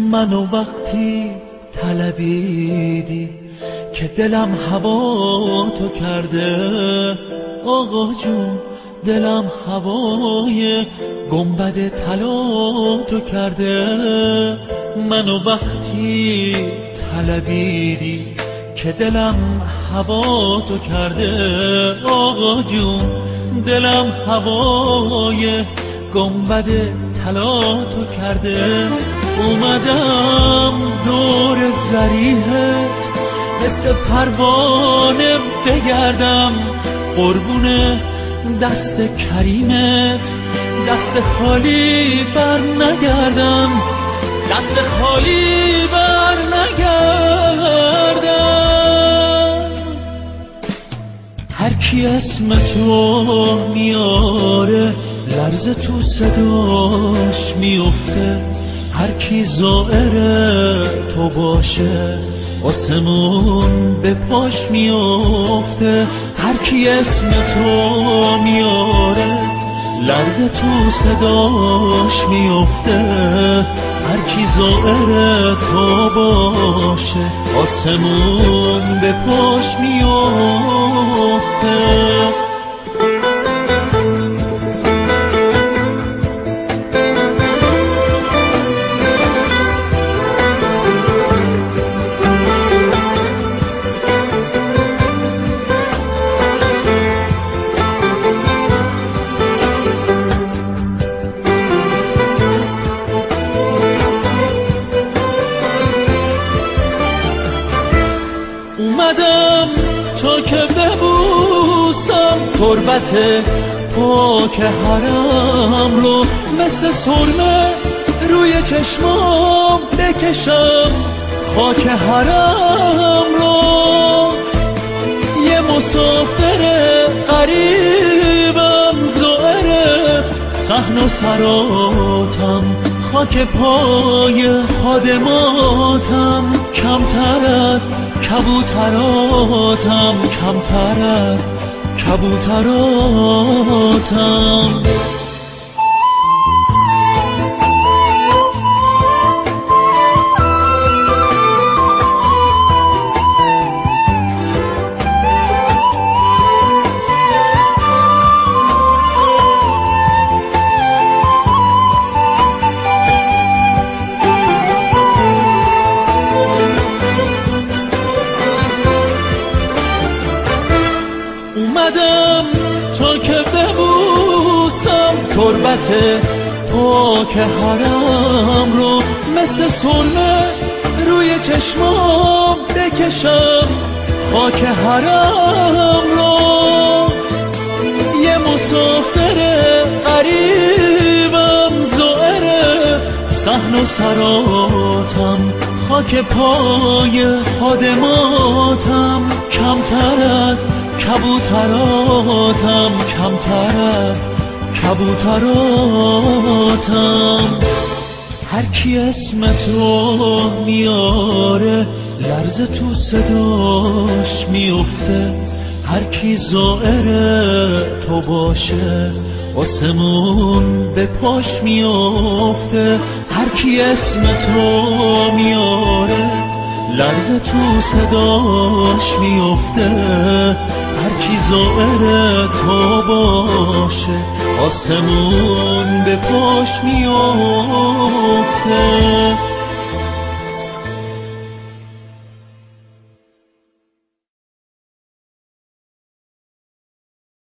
منو وقتی طلبیدی که دلم هوا تو کرده، آقا جون دلم هوای گنبد طلا تو کرده. منو وقتی طلبیدی که دلم هوا تو کرده، آقا جون دلم هوای گنبد طلا تو کرده. اومدم دور زریحت مثل پروانه بگردم، قربون دست کریمت دست خالی بر نگردم، دست خالی بر نگردم. هر کی اسم تو میاره لرزه تو صداش میفته، هر کی زائر تو باشه آسمون به پاش میفته. هر کی اسم تو میاره لرزه تو صداش میفته، هر کی زائر تو باشه آسمون به پاش میفته. اومدم تا که ببوسم تربت پاک حرم رو، مثل سرمه روی چشمام بکشم خاک حرم رو. یه مسافر غریبم زائر صحن و سراتم، خاک پای خادماتم، کمتر از کبوتراتم، کمتر از کبوتراتم. اومدم تا که ببوسم تربت پاک حرم رو، مثل سرمه روی چشمام بکشم خاک حرم رو. یه مسافر غریبم زائر صحن و سراتم، خاک پای خادماتم، کمتر از کبوتراتم، کمتر از کبوتراتم. هر کی اسم تو میاره لرزه تو صداش میفته، هر کی زائر تو باشه آسمون به پاش میفته. هر کی اسم تو میاره لرزه تو صداش میفته، هر کی زائر تو باشه آسمون به پاش میفته.